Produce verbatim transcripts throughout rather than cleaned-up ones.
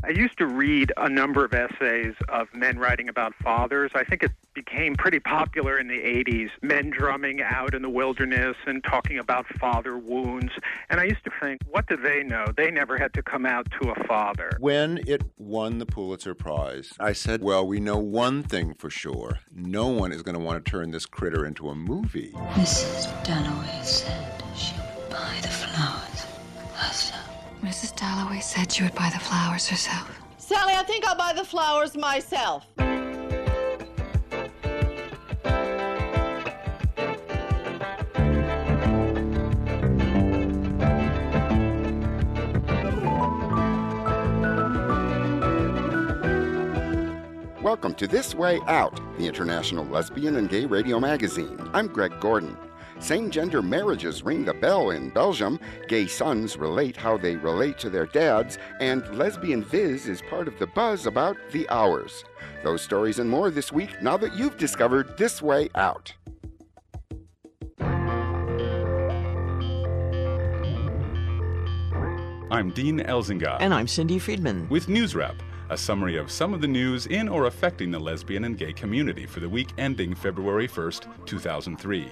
I used to read a number of essays of men writing about fathers. I think it became pretty popular in the eighties, men drumming out in the wilderness and talking about father wounds. And I used to think, what do they know? They never had to come out to a father. When it won the Pulitzer Prize, I said, well, we know one thing for sure. No one is going to want to turn this critter into a movie. Missus Dalloway said she would buy the flowers herself. Missus Dalloway said she would buy the flowers herself. Sally, I think I'll buy the flowers myself. Welcome to This Way Out, the international lesbian and gay radio magazine. I'm Greg Gordon. Same-gender marriages ring the bell in Belgium, gay sons relate how they relate to their dads, and Lesbian Viz is part of the buzz about the hours. Those stories and more this week, now that you've discovered This Way Out. I'm Dean Elzinga. And I'm Cindy Friedman. With News Wrap, a summary of some of the news in or affecting the lesbian and gay community for the week ending February first, two thousand three.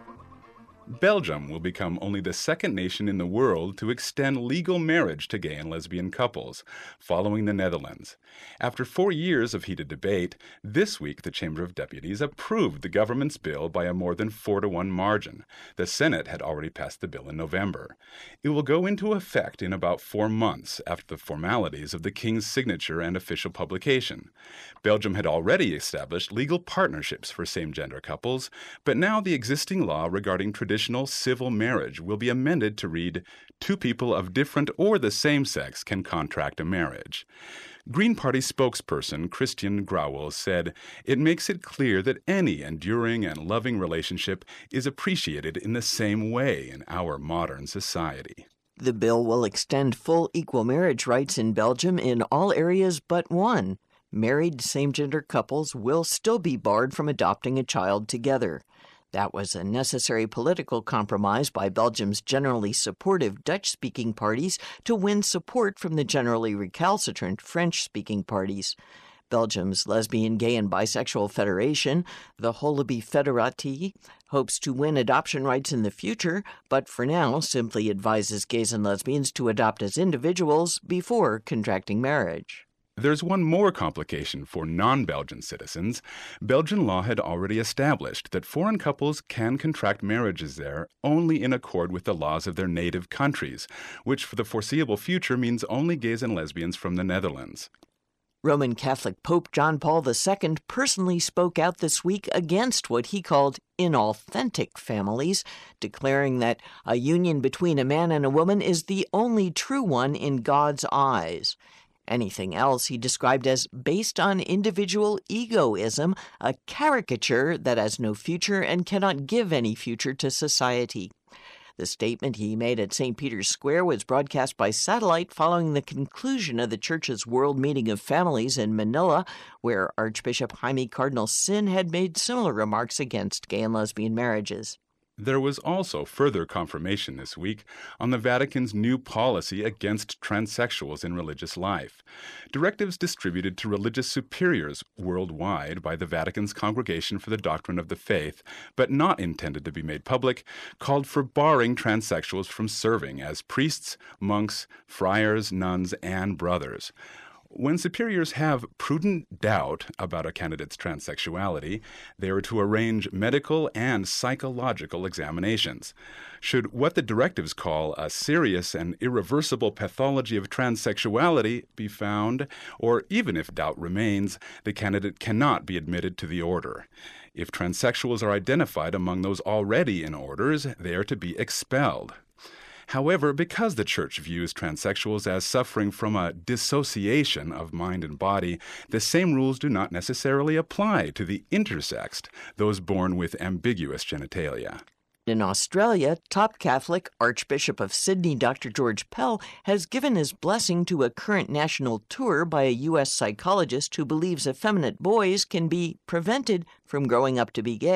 Belgium will become only the second nation in the world to extend legal marriage to gay and lesbian couples, following the Netherlands. After four years of heated debate, this week the Chamber of Deputies approved the government's bill by a more than four to one margin. The Senate had already passed the bill in November. It will go into effect in about four months after the formalities of the King's signature and official publication. Belgium had already established legal partnerships for same-gender couples, but now the existing law regarding traditional Traditional civil marriage will be amended to read, two people of different or the same sex can contract a marriage. Green Party spokesperson Christian Grauwel said, it makes it clear that any enduring and loving relationship is appreciated in the same way in our modern society. The bill will extend full equal marriage rights in Belgium in all areas but one. Married same-gender couples will still be barred from adopting a child together. That was a necessary political compromise by Belgium's generally supportive Dutch-speaking parties to win support from the generally recalcitrant French-speaking parties. Belgium's Lesbian, Gay, and Bisexual Federation, the Holoby Federatie, hopes to win adoption rights in the future, but for now simply advises gays and lesbians to adopt as individuals before contracting marriage. There's one more complication for non-Belgian citizens. Belgian law had already established that foreign couples can contract marriages there only in accord with the laws of their native countries, which for the foreseeable future means only gays and lesbians from the Netherlands. Roman Catholic Pope John Paul the Second personally spoke out this week against what he called inauthentic families, declaring that a union between a man and a woman is the only true one in God's eyes. Anything else he described as based on individual egoism, a caricature that has no future and cannot give any future to society. The statement he made at Saint Peter's Square was broadcast by satellite following the conclusion of the Church's World Meeting of Families in Manila, where Archbishop Jaime Cardinal Sin had made similar remarks against gay and lesbian marriages. There was also further confirmation this week on the Vatican's new policy against transsexuals in religious life. Directives distributed to religious superiors worldwide by the Vatican's Congregation for the Doctrine of the Faith, but not intended to be made public, called for barring transsexuals from serving as priests, monks, friars, nuns, and brothers. When superiors have prudent doubt about a candidate's transsexuality, they are to arrange medical and psychological examinations. Should what the directives call a serious and irreversible pathology of transsexuality be found, or even if doubt remains, the candidate cannot be admitted to the order. If transsexuals are identified among those already in orders, they are to be expelled. However, because the Church views transsexuals as suffering from a dissociation of mind and body, the same rules do not necessarily apply to the intersexed, those born with ambiguous genitalia. In Australia, top Catholic Archbishop of Sydney Doctor George Pell has given his blessing to a current national tour by a U S psychologist who believes effeminate boys can be prevented from growing up to be gay.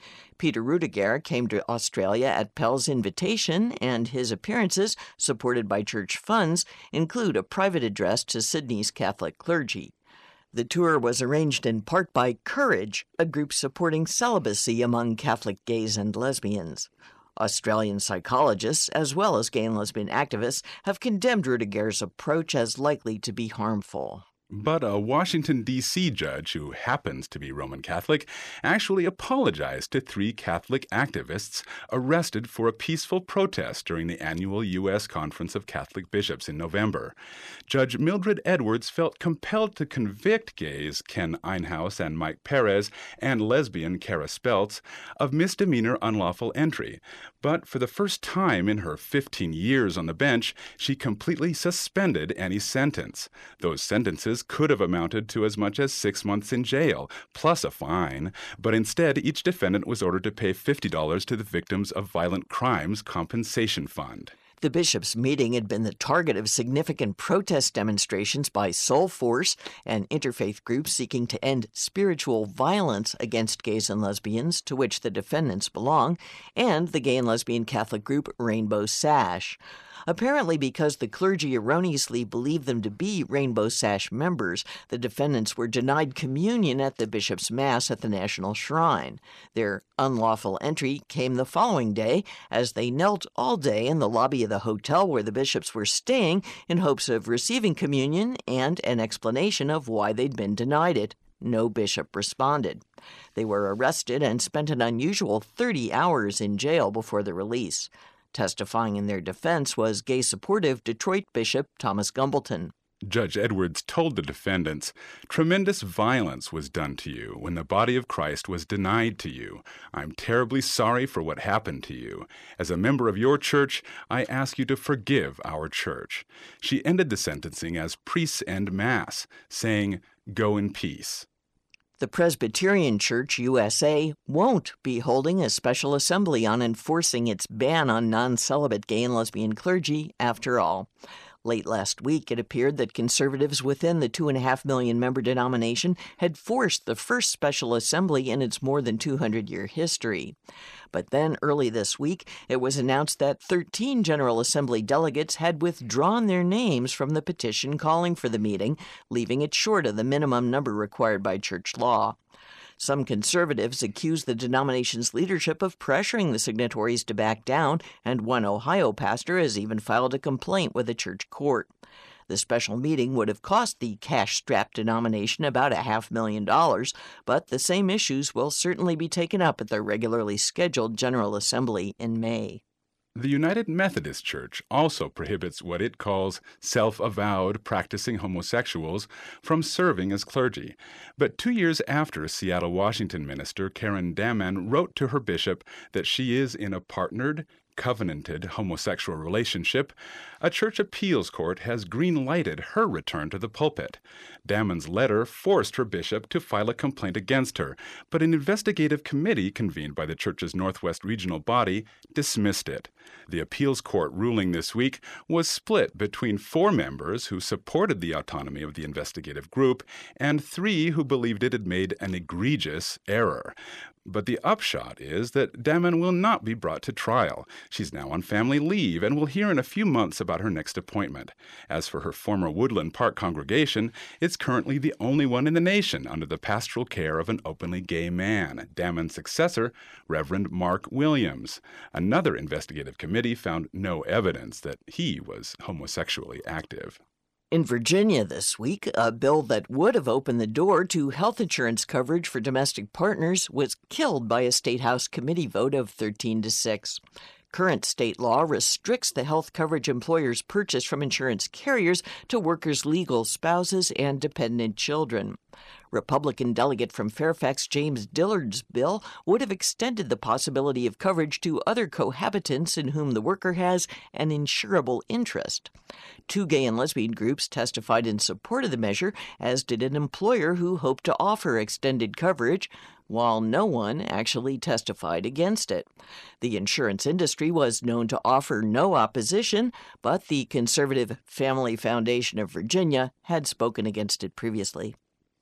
Peter Rudiger came to Australia at Pell's invitation, and his appearances, supported by church funds, include a private address to Sydney's Catholic clergy. The tour was arranged in part by Courage, a group supporting celibacy among Catholic gays and lesbians. Australian psychologists, as well as gay and lesbian activists, have condemned Rudiger's approach as likely to be harmful. But a Washington, D C judge who happens to be Roman Catholic actually apologized to three Catholic activists arrested for a peaceful protest during the annual U S Conference of Catholic Bishops in November. Judge Mildred Edwards felt compelled to convict gays Ken Einhaus and Mike Perez and lesbian Kara Speltz of misdemeanor unlawful entry. But for the first time in her fifteen years on the bench, she completely suspended any sentence. Those sentences could have amounted to as much as six months in jail, plus a fine, but instead each defendant was ordered to pay fifty dollars to the Victims of Violent Crimes Compensation Fund. The bishops' meeting had been the target of significant protest demonstrations by Soul Force, an interfaith group seeking to end spiritual violence against gays and lesbians, to which the defendants belong, and the gay and lesbian Catholic group Rainbow Sash. Apparently because the clergy erroneously believed them to be Rainbow Sash members, the defendants were denied communion at the bishop's mass at the National Shrine. Their unlawful entry came the following day as they knelt all day in the lobby of the hotel where the bishops were staying in hopes of receiving communion and an explanation of why they'd been denied it. No bishop responded. They were arrested and spent an unusual thirty hours in jail before the release. Testifying in their defense was gay-supportive Detroit Bishop Thomas Gumbleton. Judge Edwards told the defendants, "Tremendous violence was done to you when the body of Christ was denied to you. I'm terribly sorry for what happened to you. As a member of your church, I ask you to forgive our church." She ended the sentencing as priests end Mass, saying, "Go in peace." The Presbyterian Church U S A won't be holding a special assembly on enforcing its ban on non-celibate gay and lesbian clergy after all. Late last week, it appeared that conservatives within the two and a half million member denomination had forced the first special assembly in its more than two hundred year history. But then early this week, it was announced that thirteen General Assembly delegates had withdrawn their names from the petition calling for the meeting, leaving it short of the minimum number required by church law. Some conservatives accuse the denomination's leadership of pressuring the signatories to back down, and one Ohio pastor has even filed a complaint with a church court. The special meeting would have cost the cash-strapped denomination about a half million dollars, but the same issues will certainly be taken up at their regularly scheduled General Assembly in May. The United Methodist Church also prohibits what it calls self-avowed practicing homosexuals from serving as clergy. But two years after Seattle, Washington minister Karen Damman wrote to her bishop that she is in a partnered, covenanted homosexual relationship, a church appeals court has green-lighted her return to the pulpit. Damman's letter forced her bishop to file a complaint against her, but an investigative committee convened by the church's Northwest regional body dismissed it. The appeals court ruling this week was split between four members who supported the autonomy of the investigative group and three who believed it had made an egregious error. But the upshot is that Damman will not be brought to trial. She's now on family leave and will hear in a few months about her next appointment. As for her former Woodland Park congregation, it's currently the only one in the nation under the pastoral care of an openly gay man, Damman's successor, Reverend Mark Williams. Another investigative committee found no evidence that he was homosexually active. In Virginia this week, a bill that would have opened the door to health insurance coverage for domestic partners was killed by a State House committee vote of thirteen to six. Current state law restricts the health coverage employers purchase from insurance carriers to workers' legal spouses and dependent children. Republican delegate from Fairfax James Dillard's bill would have extended the possibility of coverage to other cohabitants in whom the worker has an insurable interest. Two gay and lesbian groups testified in support of the measure, as did an employer who hoped to offer extended coverage, while no one actually testified against it. The insurance industry was known to offer no opposition, but the conservative Family Foundation of Virginia had spoken against it previously.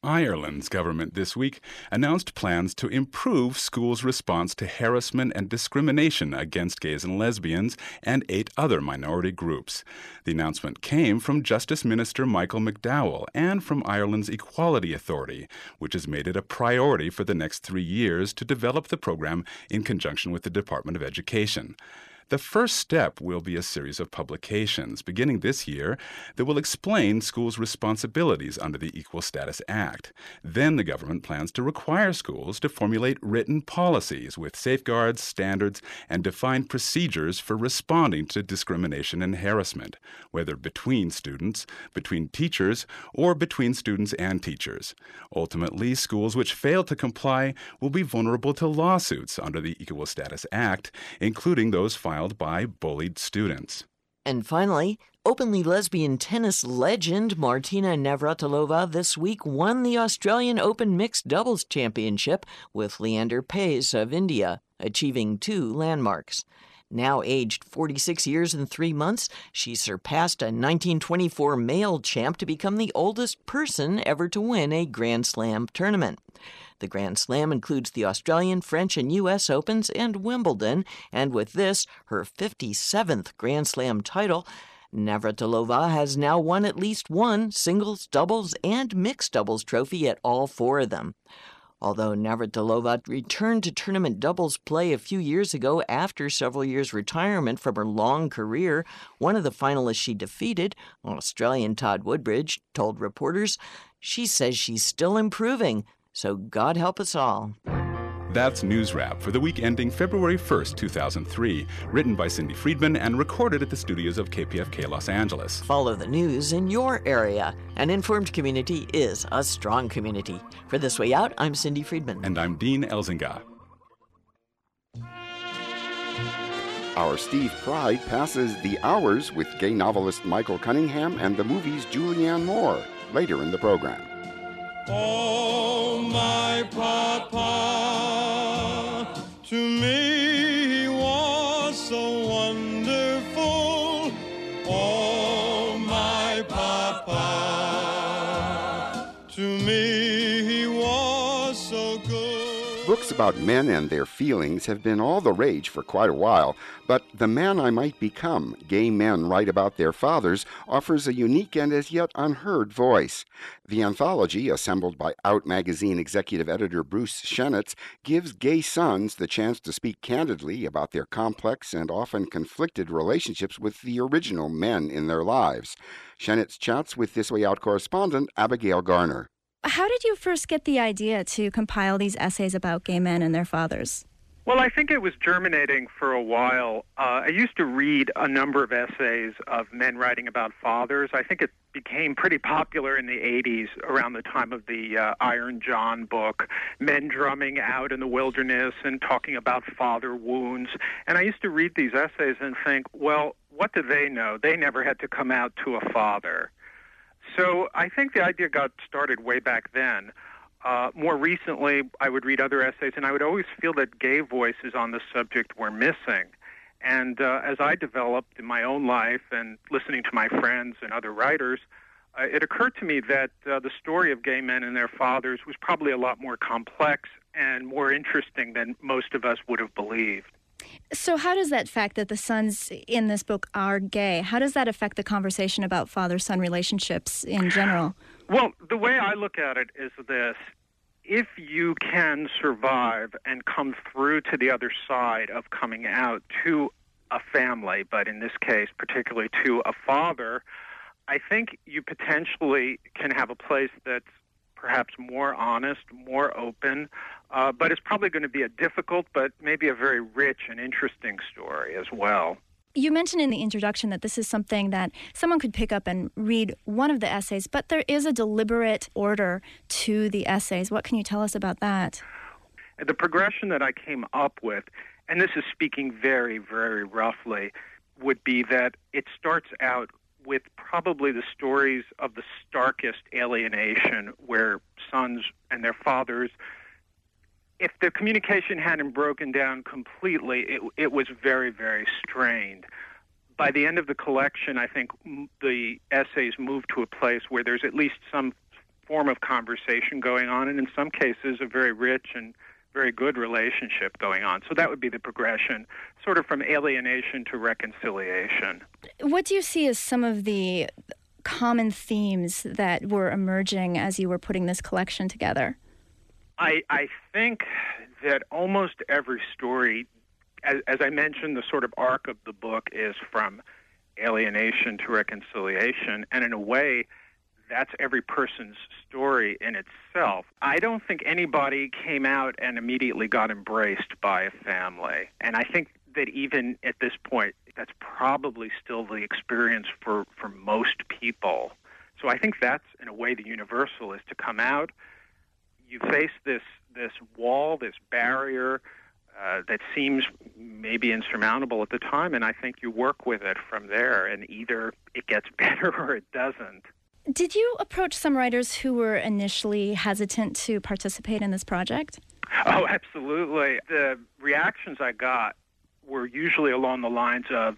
Ireland's government this week announced plans to improve schools' response to harassment and discrimination against gays and lesbians and eight other minority groups. The announcement came from Justice Minister Michael McDowell and from Ireland's Equality Authority, which has made it a priority for the next three years to develop the program in conjunction with the Department of Education. The first step will be a series of publications beginning this year that will explain schools' responsibilities under the Equal Status Act. Then the government plans to require schools to formulate written policies with safeguards, standards, and defined procedures for responding to discrimination and harassment, whether between students, between teachers, or between students and teachers. Ultimately, schools which fail to comply will be vulnerable to lawsuits under the Equal Status Act, including those filed by bullied students. And finally, openly lesbian tennis legend Martina Navratilova this week won the Australian Open Mixed Doubles Championship with Leander Paes of India, achieving two landmarks. Now aged forty-six years and three months, she surpassed a nineteen twenty-four male champ to become the oldest person ever to win a Grand Slam tournament. The Grand Slam includes the Australian, French, and U S Opens and Wimbledon, and with this, her fifty-seventh Grand Slam title, Navratilova has now won at least one singles, doubles, and mixed doubles trophy at all four of them. Although Navratilova returned to tournament doubles play a few years ago after several years' retirement from her long career, one of the finalists she defeated, Australian Todd Woodbridge, told reporters, she says she's still improving, so God help us all. That's News Wrap for the week ending February first, two thousand three, written by Cindy Friedman and recorded at the studios of K P F K Los Angeles. Follow the news in your area. An informed community is a strong community. For This Way Out, I'm Cindy Friedman. And I'm Dean Elzinga. Our Steve Pride passes the hours with gay novelist Michael Cunningham and the movie's Julianne Moore later in the program. Oh, my papa, to me he was so wonderful. Oh, my papa, to me he was so good. Books about men and their feelings have been all the rage for quite a while, but The Man I Might Become, Gay Men Write About Their Fathers, offers a unique and as yet unheard voice. The anthology, assembled by Out magazine executive editor Bruce Shenitz, gives gay sons the chance to speak candidly about their complex and often conflicted relationships with the original men in their lives. Shenitz chats with This Way Out correspondent Abigail Garner. How did you first get the idea to compile these essays about gay men and their fathers? Well, I think it was germinating for a while. Uh, I used to read a number of essays of men writing about fathers. I think it became pretty popular in the eighties around the time of the uh, Iron John book, men drumming out in the wilderness and talking about father wounds. And I used to read these essays and think, well, what do they know? They never had to come out to a father. So I think the idea got started way back then. Uh, more recently, I would read other essays, and I would always feel that gay voices on the subject were missing. And uh, as I developed in my own life and listening to my friends and other writers, uh, it occurred to me that uh, the story of gay men and their fathers was probably a lot more complex and more interesting than most of us would have believed. So how does that fact that the sons in this book are gay, how does that affect the conversation about father-son relationships in general? Well, the way I look at it is this. If you can survive and come through to the other side of coming out to a family, but in this case, particularly to a father, I think you potentially can have a place that's perhaps more honest, more open, uh, but it's probably going to be a difficult but maybe a very rich and interesting story as well. You mentioned in the introduction that this is something that someone could pick up and read one of the essays, but there is a deliberate order to the essays. What can you tell us about that? The progression that I came up with, and this is speaking very, very roughly, would be that it starts out with probably the stories of the starkest alienation where sons and their fathers, if the communication hadn't broken down completely, it, it was very, very strained. By the end of the collection, I think the essays move to a place where there's at least some form of conversation going on, and in some cases a very rich and very good relationship going on. So that would be the progression, sort of from alienation to reconciliation. What do you see as some of the common themes that were emerging as you were putting this collection together? I, I think that almost every story, as, as I mentioned, the sort of arc of the book is from alienation to reconciliation, and in a way, that's every person's story in itself. I don't think anybody came out and immediately got embraced by a family. And I think that even at this point, that's probably still the experience for, for most people. So I think that's, in a way, the universal, is to come out. You face this, this wall, this barrier uh, that seems maybe insurmountable at the time, and I think you work with it from there, and either it gets better or it doesn't. Did you approach some writers who were initially hesitant to participate in this project? Oh, absolutely. The reactions I got were usually along the lines of,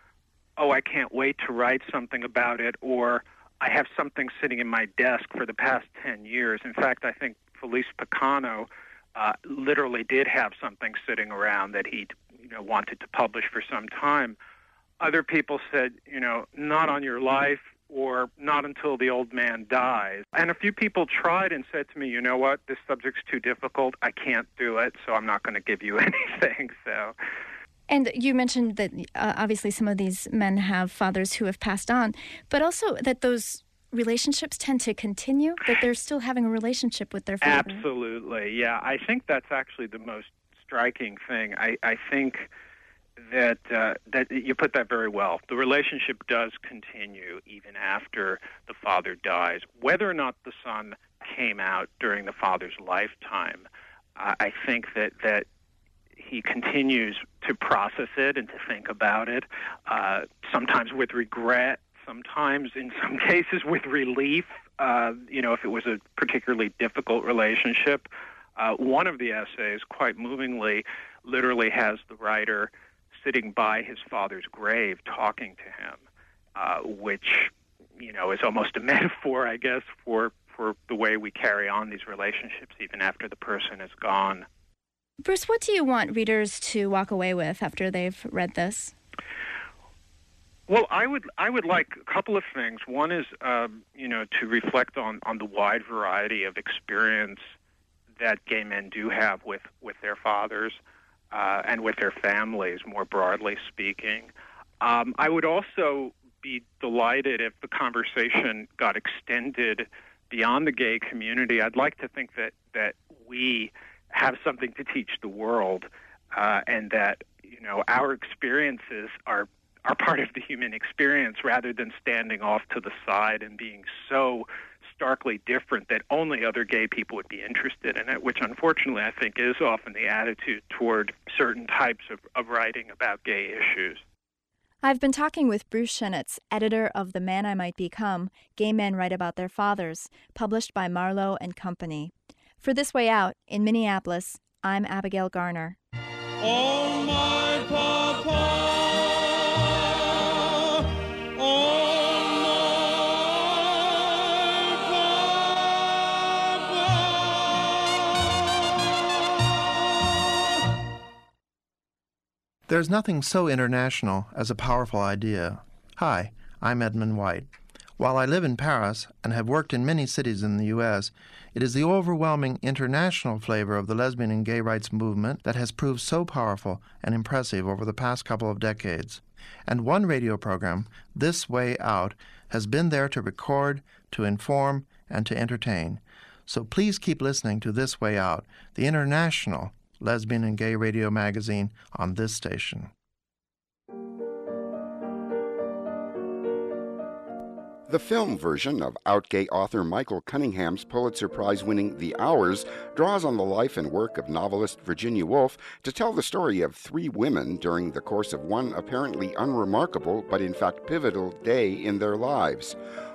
oh, I can't wait to write something about it, or I have something sitting in my desk for the past ten years. In fact, I think Felice Picano uh, literally did have something sitting around that he you know, wanted to publish for some time. Other people said, you know, not on your life, or not until the old man dies. And a few people tried and said to me, you know what, this subject's too difficult, I can't do it, so I'm not going to give you anything. So. And you mentioned that uh, obviously some of these men have fathers who have passed on, but also that those relationships tend to continue, that they're still having a relationship with their father. Absolutely, yeah. I think that's actually the most striking thing. I, I think that uh, that you put that very well. The relationship does continue even after the father dies. Whether or not the son came out during the father's lifetime, uh, I think that, that he continues to process it and to think about it, uh, sometimes with regret, sometimes in some cases with relief, uh, you know, if it was a particularly difficult relationship. Uh, one of the essays, quite movingly, literally has the writer sitting by his father's grave talking to him, uh, which, you know, is almost a metaphor, I guess, for, for the way we carry on these relationships even after the person is gone. Bruce, what do you want readers to walk away with after they've read this? Well, I would I would like a couple of things. One is, um, you know, to reflect on, on the wide variety of experience that gay men do have with, with their fathers uh, and with their families, more broadly speaking. Um, I would also be delighted if the conversation got extended beyond the gay community. I'd like to think that, that we have something to teach the world, uh, and that, you know, our experiences are are part of the human experience rather than standing off to the side and being so starkly different that only other gay people would be interested in it, which unfortunately I think is often the attitude toward certain types of, of writing about gay issues. I've been talking with Bruce Shenitz, editor of The Man I Might Become, Gay Men Write About Their Fathers, published by Marlowe and Company. For This Way Out, in Minneapolis, I'm Abigail Garner. Oh, my papa. There's nothing so international as a powerful idea. Hi, I'm Edmund White. While I live in Paris and have worked in many cities in the U S, it is the overwhelming international flavor of the lesbian and gay rights movement that has proved so powerful and impressive over the past couple of decades. And one radio program, This Way Out, has been there to record, to inform, and to entertain. So please keep listening to This Way Out, the international lesbian and gay radio magazine on this station. The film version of out gay author Michael Cunningham's Pulitzer Prize-winning The Hours draws on the life and work of novelist Virginia Woolf to tell the story of three women during the course of one apparently unremarkable but in fact pivotal day in their lives.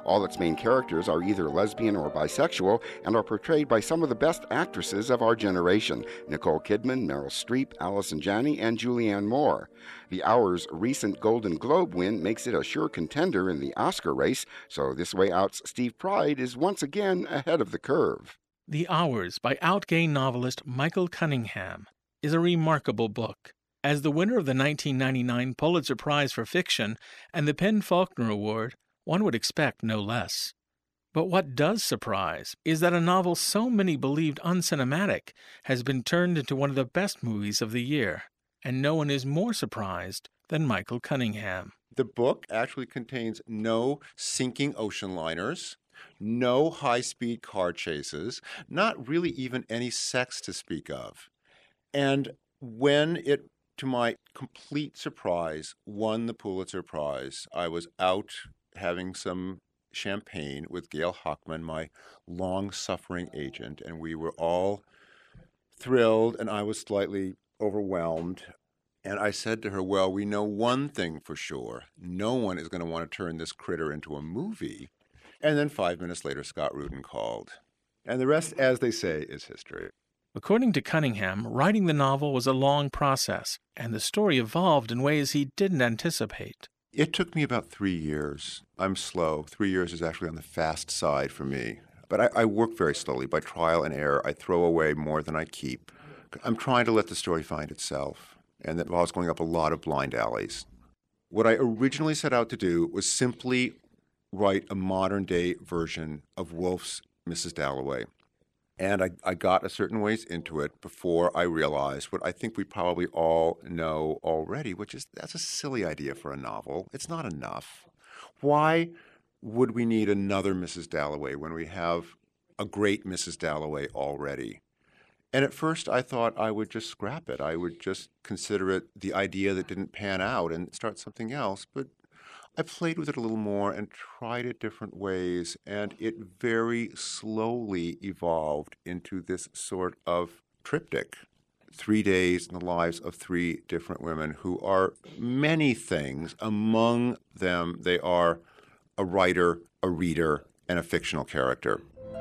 All its main characters are either lesbian or bisexual and are portrayed by some of the best actresses of our generation: Nicole Kidman, Meryl Streep, Allison Janney, and Julianne Moore. The Hour's recent Golden Globe win makes it a sure contender in the Oscar race, so This Way Out's Steve Pride is once again ahead of the curve. The Hours by out-gay novelist Michael Cunningham is a remarkable book. As the winner of the nineteen ninety-nine Pulitzer Prize for Fiction and the PEN/Faulkner Award, one would expect no less. But what does surprise is that a novel so many believed uncinematic has been turned into one of the best movies of the year, and no one is more surprised than Michael Cunningham. The book actually contains no sinking ocean liners, no high-speed car chases, not really even any sex to speak of. And when it, to my complete surprise, won the Pulitzer Prize, I was out having some champagne with Gail Hockman, my long-suffering agent, and we were all thrilled, and I was slightly overwhelmed. And I said to her, well, we know one thing for sure. No one is going to want to turn this critter into a movie. And then five minutes later, Scott Rudin called. And the rest, as they say, is history. According to Cunningham, writing the novel was a long process, and the story evolved in ways he didn't anticipate. It took me about three years. I'm slow. Three years is actually on the fast side for me. But I, I work very slowly. By trial and error, I throw away more than I keep. I'm trying to let the story find itself, and that involves going up a lot of blind alleys. What I originally set out to do was simply write a modern-day version of Woolf's Missus Dalloway. And I, I got a certain ways into it before I realized what I think we probably all know already, which is that's a silly idea for a novel. It's not enough. Why would we need another Missus Dalloway when we have a great Missus Dalloway already? And at first I thought I would just scrap it. I would just consider it the idea that didn't pan out and start something else. But I played with it a little more and tried it different ways, and it very slowly evolved into this sort of triptych. Three days in the lives of three different women who are many things. Among them, they are a writer, a reader, and a fictional character.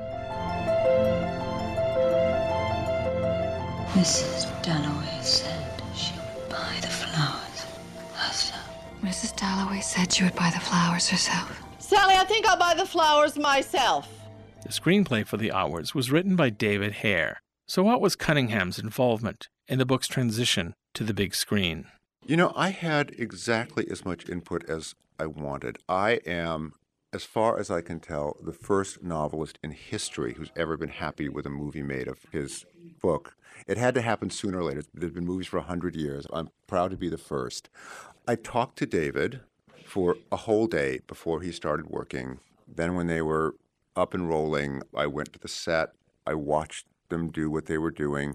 Missus Dalloway said she would buy the flowers herself. Missus Dalloway said she would buy the flowers herself. Sally, I think I'll buy the flowers myself. The screenplay for The Hours was written by David Hare. So what was Cunningham's involvement in the book's transition to the big screen? You know, I had exactly as much input as I wanted. I am, as far as I can tell, the first novelist in history who's ever been happy with a movie made of his book. It had to happen sooner or later. There's been movies for a hundred years. I'm proud to be the first. I talked to David for a whole day before he started working. Then when they were up and rolling, I went to the set. I watched them do what they were doing.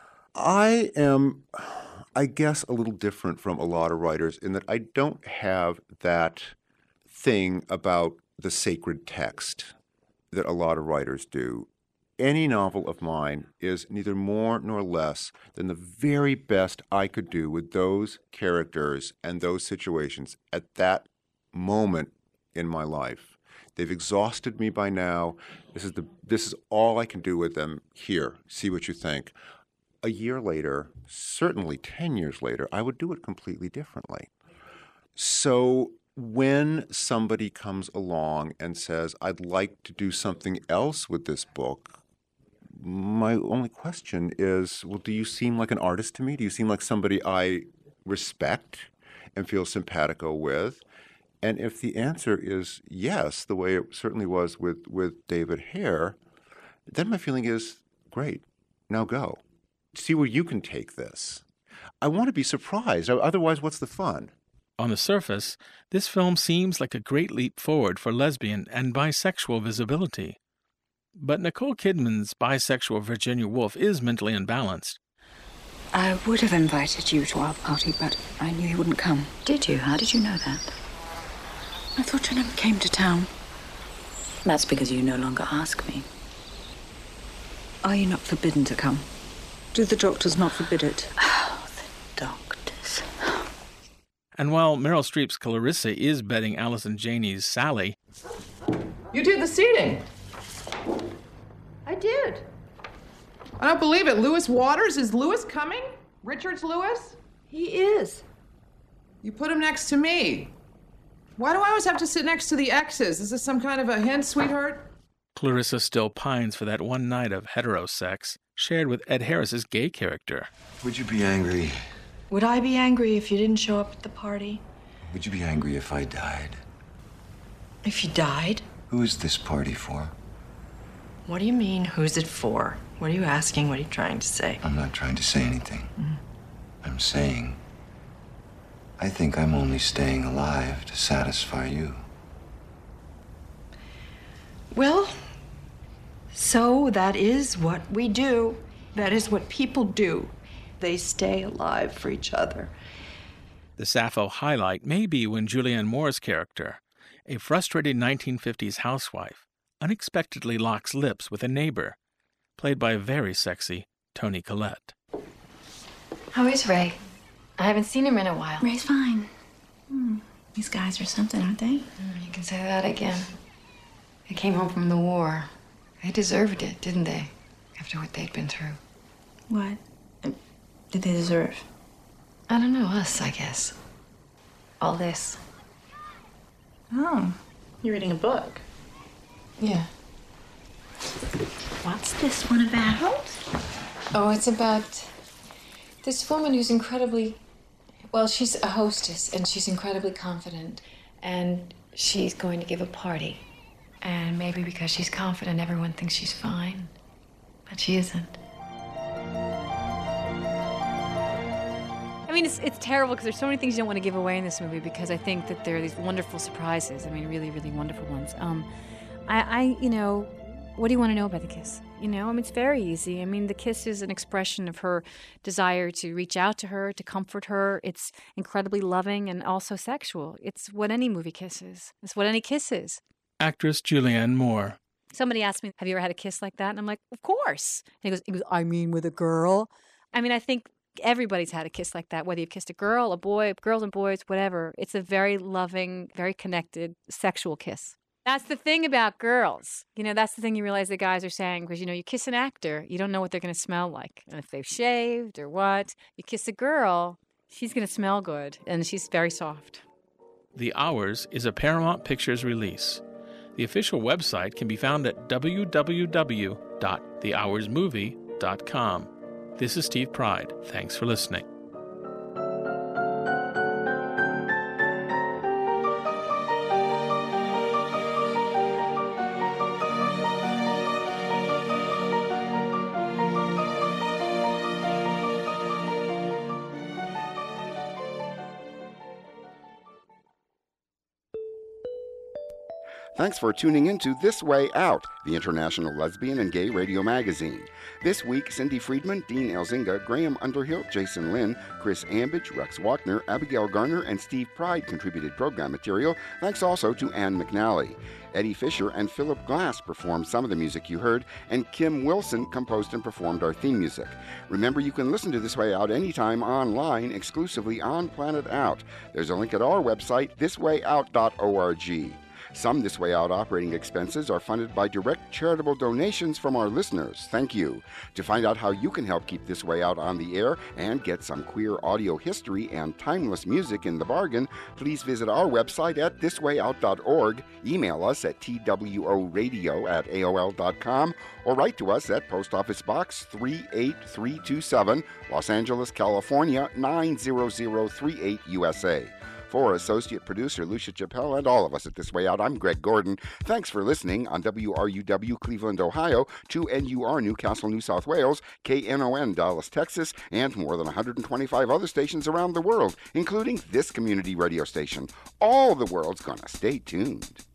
I am, I guess, a little different from a lot of writers in that I don't have that thing about the sacred text that a lot of writers do. Any novel of mine is neither more nor less than the very best I could do with those characters and those situations at that moment in my life. They've exhausted me by now. This is the this is all I can do with them. Here, see what you think. A year later, certainly ten years later, I would do it completely differently. So when somebody comes along and says, I'd like to do something else with this book, my only question is, well, do you seem like an artist to me? Do you seem like somebody I respect and feel simpatico with? And if the answer is yes, the way it certainly was with, with David Hare, then my feeling is, great, now go. See where you can take this. I want to be surprised. Otherwise, what's the fun? On the surface, this film seems like a great leap forward for lesbian and bisexual visibility. But Nicole Kidman's bisexual Virginia Woolf is mentally unbalanced. I would have invited you to our party, but I knew you wouldn't come. Did you? How did you know that? I thought you never came to town. That's because you no longer ask me. Are you not forbidden to come? Do the doctors not forbid it? Oh, the doctors. And while Meryl Streep's Clarissa is betting Allison Janney's Sally, You did the seating. I did. I don't believe it. Lewis Waters? Is Lewis coming? Richards Lewis? He is. You put him next to me. Why do I always have to sit next to the exes? Is this some kind of a hint, sweetheart? Clarissa still pines for that one night of heterosex shared with Ed Harris's gay character. Would you be angry? Would I be angry if you didn't show up at the party? Would you be angry if I died? If you died? Who is this party for? What do you mean, who's it for? What are you asking? What are you trying to say? I'm not trying to say anything. Mm-hmm. I'm saying I think I'm only staying alive to satisfy you. Well, so that is what we do. That is what people do. They stay alive for each other. The Sappho highlight may be when Julianne Moore's character, a frustrated nineteen fifties housewife, unexpectedly locks lips with a neighbor, played by a very sexy Toni Collette. How is Ray? I haven't seen him in a while. Ray's fine. Hmm. These guys are something, aren't they? Mm, you can say that again. They came home from the war. They deserved it, didn't they? After what they'd been through. What did they deserve? I don't know, us, I guess. All this. Oh, you're reading a book. Yeah. What's this one about? Oh, it's about this woman who's incredibly, well, she's a hostess and she's incredibly confident and she's going to give a party. And maybe because she's confident, everyone thinks she's fine, but she isn't. I mean, it's, it's terrible because there's so many things you don't want to give away in this movie because I think that there are these wonderful surprises. I mean, really, really wonderful ones. Um, I, I, you know, what do you want to know about the kiss? You know, I mean, it's very easy. I mean, the kiss is an expression of her desire to reach out to her, to comfort her. It's incredibly loving and also sexual. It's what any movie kiss is. It's what any kiss is. Actress Julianne Moore. Somebody asked me, have you ever had a kiss like that? And I'm like, of course. And he goes, he goes, I mean, with a girl? I mean, I think everybody's had a kiss like that, whether you've kissed a girl, a boy, girls and boys, whatever. It's a very loving, very connected, sexual kiss. That's the thing about girls. You know, that's the thing you realize the guys are saying, because, you know, you kiss an actor, you don't know what they're going to smell like. And if they've shaved or what. You kiss a girl, she's going to smell good, and she's very soft. The Hours is a Paramount Pictures release. The official website can be found at w w w dot the hours movie dot com. This is Steve Pride. Thanks for listening. Thanks for tuning in to This Way Out, the international lesbian and gay radio magazine. This week, Cindy Friedman, Dean Elzinga, Graham Underhill, Jason Lynn, Chris Ambidge, Rex Wagner, Abigail Garner, and Steve Pride contributed program material. Thanks also to Ann McNally. Eddie Fisher and Philip Glass performed some of the music you heard, and Kim Wilson composed and performed our theme music. Remember, you can listen to This Way Out anytime online, exclusively on Planet Out. There's a link at our website, this way out dot org. Some This Way Out operating expenses are funded by direct charitable donations from our listeners. Thank you. To find out how you can help keep This Way Out on the air and get some queer audio history and timeless music in the bargain, please visit our website at this way out dot org, email us at t w o radio at a o l dot com, or write to us at Post Office Box three eight three two seven, Los Angeles, California nine zero zero three eight, U S A. For associate producer Lucia Chappelle and all of us at This Way Out, I'm Greg Gordon. Thanks for listening on W R U W Cleveland, Ohio, to N U R Newcastle, New South Wales, K N O N Dallas, Texas, and more than one hundred twenty-five other stations around the world, including this community radio station. All the world's gonna stay tuned.